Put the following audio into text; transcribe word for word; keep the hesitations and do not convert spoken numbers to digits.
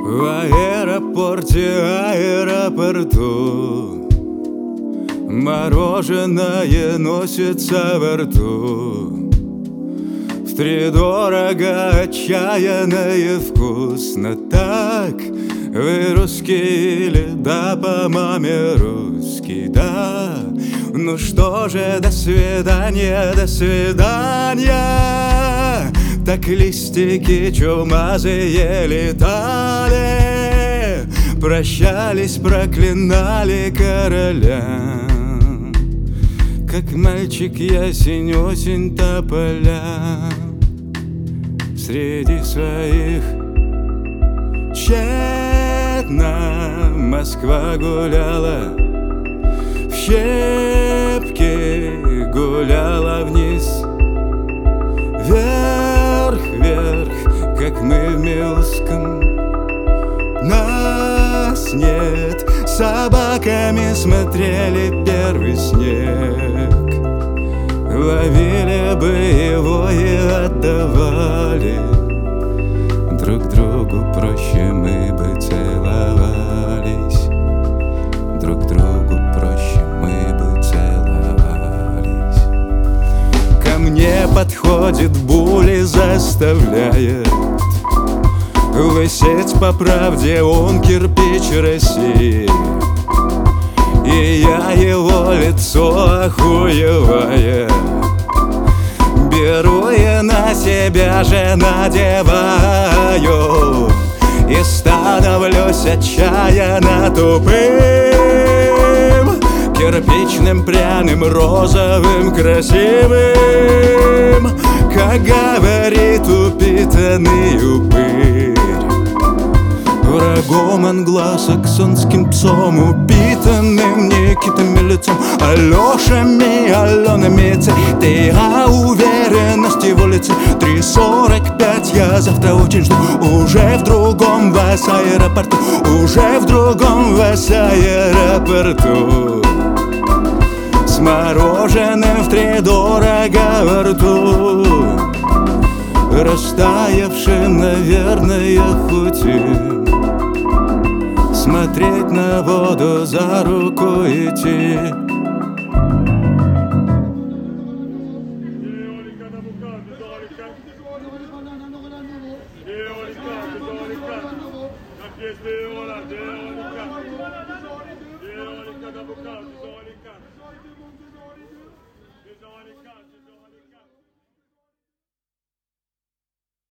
В аэропорте, аэропорту мороженое носится во рту. Втридорого, отчаянно и вкусно. Так, вы русские или да, по маме русский, да. Ну что же, до свидания, до свидания. Так листики чумазые летали, прощались, проклинали короля. Как мальчик ясень, осень тополя. Среди своих тщетно Москва гуляла, в щепки гуляла вниз, вверх, вверх, как мы в Милском. Нас нет, собаками смотрели первый снег. Ловили бы его и отдавали друг другу, проще мы бы целовались. Друг другу проще мы бы целовались. Ко мне подходит Буль и заставляет лысеть по правде, он кирпич России. И я его лицо охуевая беру и на себя же надеваю, и становлюсь отчаянно тупым, кирпичным, пряным, розовым, красивым, как говорит упитанный упырь. Врагом англосаксонским псом, упитанным Никитами лицом, Алешами, Аленами, ты о уверенности в улице. Три сорок пять, я завтра очень жду. Уже в другом вас аэропорту, уже в другом вас аэропорту, с мороженым втридорого во рту, растаявшим, наверное, хотим смотреть на воду, за руку идти. Dio,